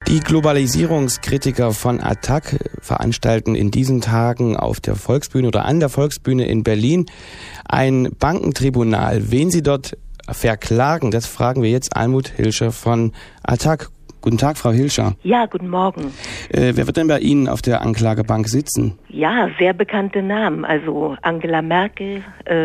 Die Globalisierungskritiker von ATTAC veranstalten in diesen Tagen auf der Volksbühne oder an der Volksbühne in Berlin ein Bankentribunal. Wen sie dort verklagen, das fragen wir jetzt Almut Hilscher von ATTAC. Guten Tag, Frau Hilscher. Ja, guten Morgen. Wer wird denn bei Ihnen auf der Anklagebank sitzen? Ja, sehr bekannte Namen. Also Angela Merkel,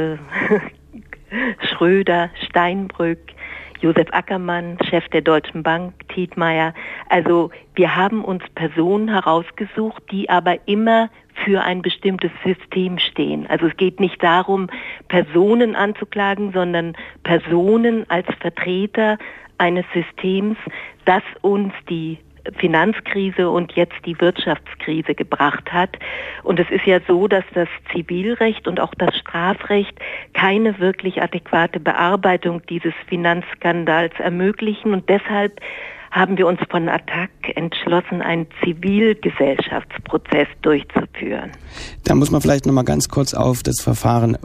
Schröder, Steinbrück, Josef Ackermann, Chef der Deutschen Bank, Tietmeyer. Also wir haben uns Personen herausgesucht, die aber immer für ein bestimmtes System stehen. Also es geht nicht darum, Personen anzuklagen, sondern Personen als Vertreter eines Systems, das uns die Finanzkrise und jetzt die Wirtschaftskrise gebracht hat. Und es ist ja so, dass das Zivilrecht und auch das Strafrecht keine wirklich adäquate Bearbeitung dieses Finanzskandals ermöglichen. Und deshalb haben wir uns von ATTAC entschlossen, einen Zivilgesellschaftsprozess durchzuführen. Da muss man vielleicht noch mal ganz kurz auf das Verfahren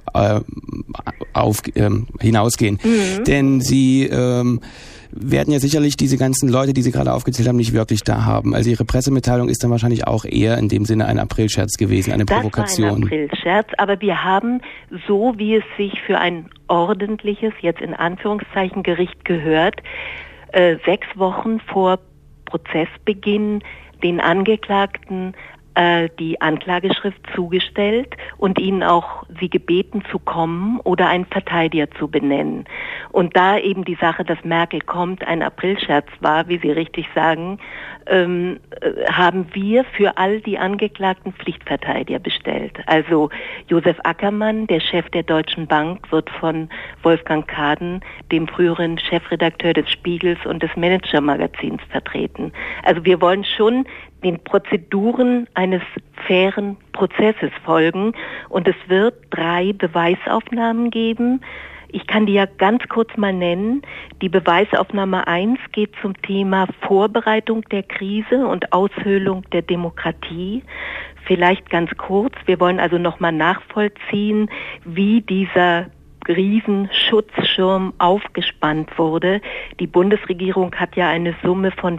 hinausgehen. Denn Sie werden ja sicherlich diese ganzen Leute, die Sie gerade aufgezählt haben, nicht wirklich da haben. Also Ihre Pressemitteilung ist dann wahrscheinlich auch eher in dem Sinne ein Aprilscherz gewesen, eine Provokation. Das war ein Aprilscherz, aber wir haben, so wie es sich für ein ordentliches, jetzt in Anführungszeichen, Gericht gehört, 6 Wochen vor Prozessbeginn den Angeklagten die Anklageschrift zugestellt und ihnen auch sie gebeten zu kommen oder einen Verteidiger zu benennen. Und da eben die Sache, dass Merkel kommt, ein Aprilscherz war, wie Sie richtig sagen, haben wir für all die Angeklagten Pflichtverteidiger bestellt. Also Josef Ackermann, der Chef der Deutschen Bank, wird von Wolfgang Kaden, dem früheren Chefredakteur des Spiegels und des Manager-Magazins, vertreten. Also wir wollen schon den Prozeduren eines fairen Prozesses folgen und es wird 3 Beweisaufnahmen geben. Ich kann die ja ganz kurz mal nennen. Die Beweisaufnahme 1 geht zum Thema Vorbereitung der Krise und Aushöhlung der Demokratie. Vielleicht ganz kurz. Wir wollen also nochmal nachvollziehen, wie dieser Riesenschutzschirm aufgespannt wurde. Die Bundesregierung hat ja eine Summe von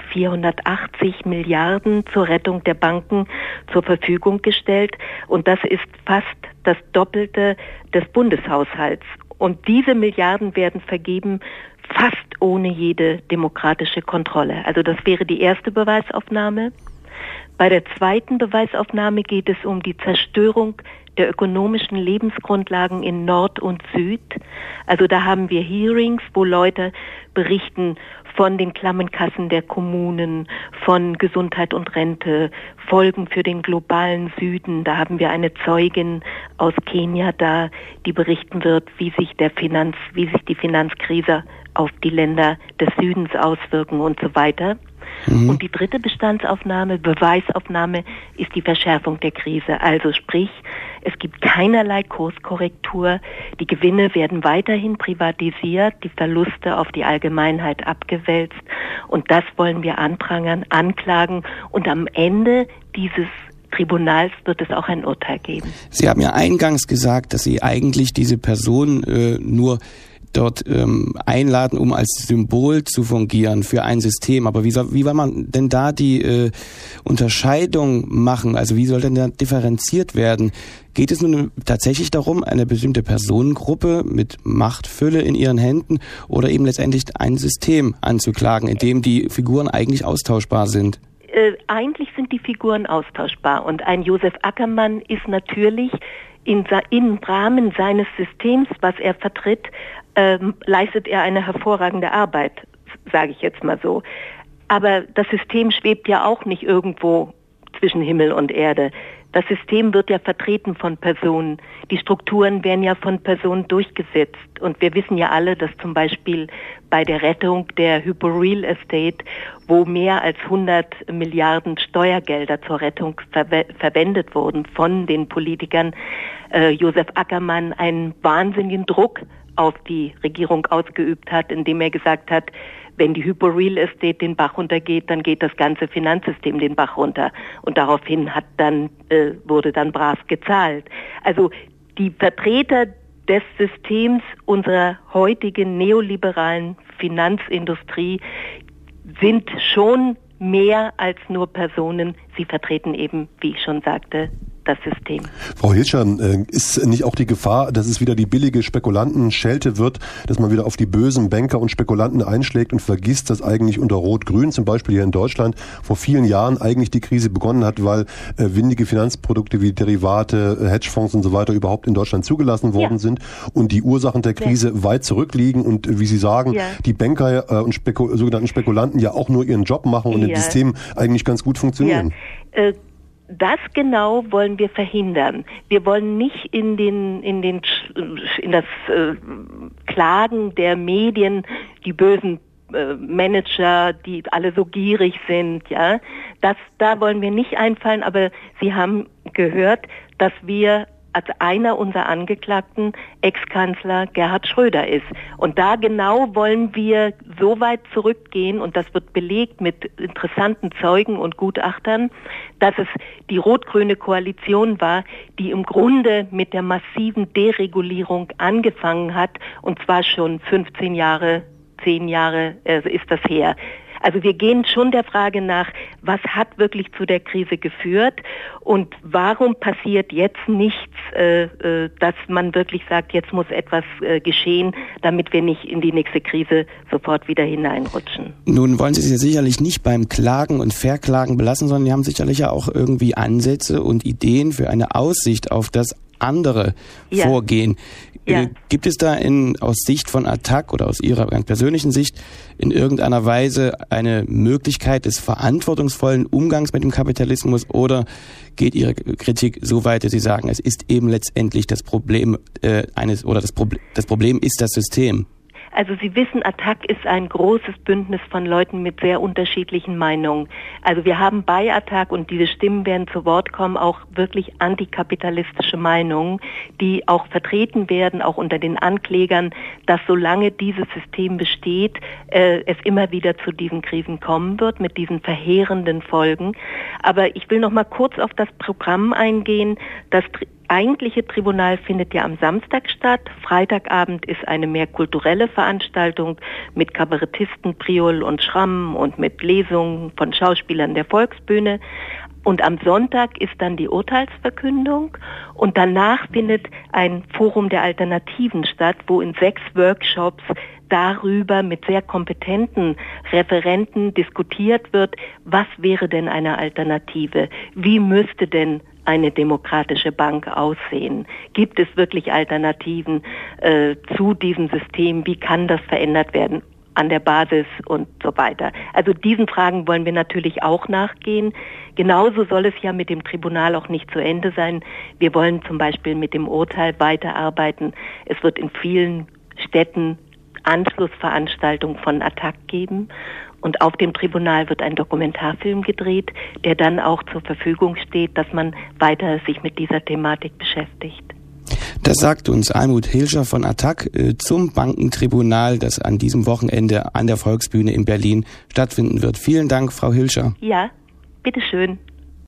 480 Milliarden zur Rettung der Banken zur Verfügung gestellt und das ist fast das Doppelte des Bundeshaushalts. Und diese Milliarden werden vergeben fast ohne jede demokratische Kontrolle. Also das wäre die erste Beweisaufnahme. Bei der zweiten Beweisaufnahme geht es um die Zerstörung der ökonomischen Lebensgrundlagen in Nord und Süd. Also da haben wir Hearings, wo Leute berichten von den klammen Kassen der Kommunen, von Gesundheit und Rente, Folgen für den globalen Süden. Da haben wir eine Zeugin aus Kenia da, die berichten wird, wie sich die Finanzkrise auf die Länder des Südens auswirken und so weiter. Und die dritte Beweisaufnahme ist die Verschärfung der Krise. Also sprich, es gibt keinerlei Kurskorrektur, die Gewinne werden weiterhin privatisiert, die Verluste auf die Allgemeinheit abgewälzt und das wollen wir anprangern, anklagen und am Ende dieses Tribunals wird es auch ein Urteil geben. Sie haben ja eingangs gesagt, dass Sie eigentlich diese Person nur dort einladen, um als Symbol zu fungieren für ein System. Aber wie will man denn da die Unterscheidung machen? Also wie soll denn da differenziert werden? Geht es nun tatsächlich darum, eine bestimmte Personengruppe mit Machtfülle in ihren Händen oder eben letztendlich ein System anzuklagen, in dem die Figuren eigentlich austauschbar sind? Eigentlich sind die Figuren austauschbar und ein Josef Ackermann ist natürlich im Rahmen seines Systems, was er vertritt, leistet er eine hervorragende Arbeit, sage ich jetzt mal so. Aber das System schwebt ja auch nicht irgendwo zwischen Himmel und Erde. Das System wird ja vertreten von Personen. Die Strukturen werden ja von Personen durchgesetzt. Und wir wissen ja alle, dass zum Beispiel bei der Rettung der Hypo Real Estate, wo mehr als 100 Milliarden Steuergelder zur Rettung verwendet wurden von den Politikern, Josef Ackermann einen wahnsinnigen Druck auf die Regierung ausgeübt hat, indem er gesagt hat, wenn die Hypo Real Estate den Bach runtergeht, dann geht das ganze Finanzsystem den Bach runter. Und daraufhin wurde dann brav gezahlt. Also die Vertreter des Systems unserer heutigen neoliberalen Finanzindustrie sind schon mehr als nur Personen. Sie vertreten eben, wie ich schon sagte, das System. Frau Hilscher, ist nicht auch die Gefahr, dass es wieder die billige Spekulantenschelte wird, dass man wieder auf die bösen Banker und Spekulanten einschlägt und vergisst, dass eigentlich unter Rot-Grün, zum Beispiel hier in Deutschland, vor vielen Jahren eigentlich die Krise begonnen hat, weil windige Finanzprodukte wie Derivate, Hedgefonds und so weiter überhaupt in Deutschland zugelassen worden sind und die Ursachen der Krise weit zurückliegen und wie Sie sagen, die Banker und sogenannten Spekulanten ja auch nur ihren Job machen und im System eigentlich ganz gut funktionieren. Das genau wollen wir verhindern. Wir wollen nicht in das Klagen der Medien, die bösen Manager, die alle so gierig sind, ja. Da wollen wir nicht einfallen, aber Sie haben gehört, dass wir als einer unserer Angeklagten Ex-Kanzler Gerhard Schröder ist. Und da genau wollen wir so weit zurückgehen, und das wird belegt mit interessanten Zeugen und Gutachtern, dass es die rot-grüne Koalition war, die im Grunde mit der massiven Deregulierung angefangen hat, und zwar schon 10 Jahre ist das her. Also wir gehen schon der Frage nach, was hat wirklich zu der Krise geführt und warum passiert jetzt nichts, dass man wirklich sagt, jetzt muss etwas geschehen, damit wir nicht in die nächste Krise sofort wieder hineinrutschen. Nun wollen Sie sich ja sicherlich nicht beim Klagen und Verklagen belassen, sondern Sie haben sicherlich ja auch irgendwie Ansätze und Ideen für eine Aussicht auf das andere Vorgehen. Ja. Gibt es da aus Sicht von Attac oder aus Ihrer ganz persönlichen Sicht in irgendeiner Weise eine Möglichkeit des verantwortungsvollen Umgangs mit dem Kapitalismus, oder geht Ihre Kritik so weit, dass Sie sagen, es ist eben letztendlich das Problem das Problem ist das System? Also Sie wissen, Attac ist ein großes Bündnis von Leuten mit sehr unterschiedlichen Meinungen. Also wir haben bei Attac, und diese Stimmen werden zu Wort kommen, auch wirklich antikapitalistische Meinungen, die auch vertreten werden, auch unter den Anklägern, dass solange dieses System besteht, es immer wieder zu diesen Krisen kommen wird, mit diesen verheerenden Folgen. Aber ich will noch mal kurz auf das Programm eingehen. Das eigentliche Tribunal findet ja am Samstag statt. Freitagabend ist eine mehr kulturelle Veranstaltung mit Kabarettisten Priol und Schramm und mit Lesungen von Schauspielern der Volksbühne. Und am Sonntag ist dann die Urteilsverkündung, und danach findet ein Forum der Alternativen statt, wo in 6 Workshops darüber mit sehr kompetenten Referenten diskutiert wird, was wäre denn eine Alternative? Wie müsste denn eine demokratische Bank aussehen? Gibt es wirklich Alternativen zu diesem System? Wie kann das verändert werden an der Basis und so weiter? Also diesen Fragen wollen wir natürlich auch nachgehen. Genauso soll es ja mit dem Tribunal auch nicht zu Ende sein. Wir wollen zum Beispiel mit dem Urteil weiterarbeiten. Es wird in vielen Städten Anschlussveranstaltungen von Attac geben. Und auf dem Tribunal wird ein Dokumentarfilm gedreht, der dann auch zur Verfügung steht, dass man weiter sich mit dieser Thematik beschäftigt. Das sagt uns Almut Hilscher von Attac zum Bankentribunal, das an diesem Wochenende an der Volksbühne in Berlin stattfinden wird. Vielen Dank, Frau Hilscher. Ja, bitteschön.